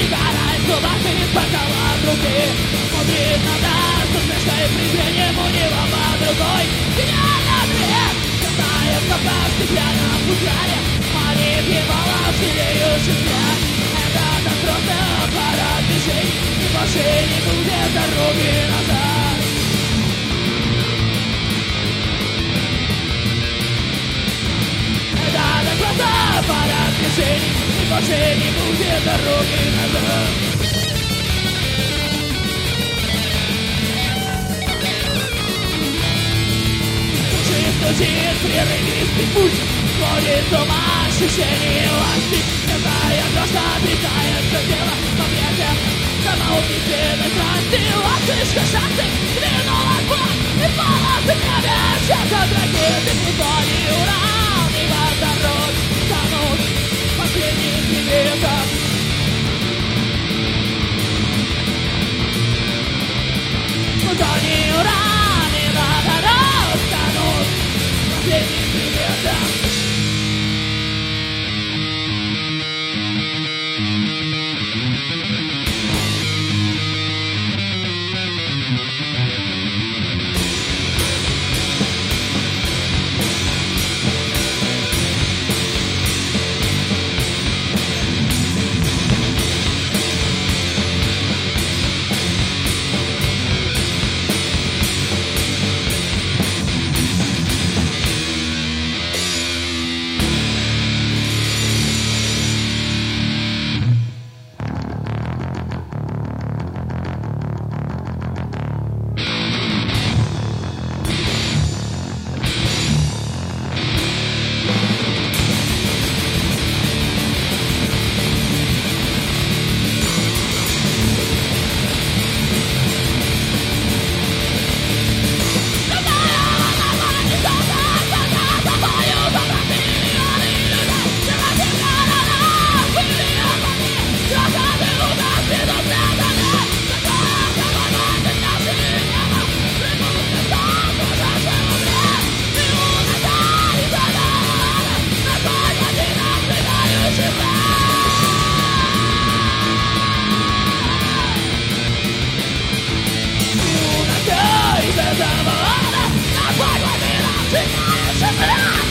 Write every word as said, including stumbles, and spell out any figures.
Стараясь зубами поколоть руки, смотрит на нас с усмешкой и презрением у него под рукой. Гениальный ответ! Катает копна в стеклянном футляре, манит его лавширеющий взгляд. Это так просто аппарат движений, и мошеннику где дороги назад. Это так просто аппарат движений, и мошеннику где дороги назад. Стучит прерывистый путь, сводит с ума ощущение власти. Зная то, что отрекается тело в объятиях самоубийственной страсти. Ласточка шахты двинула хвост, и полосы в небе часть от ракеты. Плутоний, уран и водород станут последним приветом. Плутоний, уран и водород станут последним приветом. It's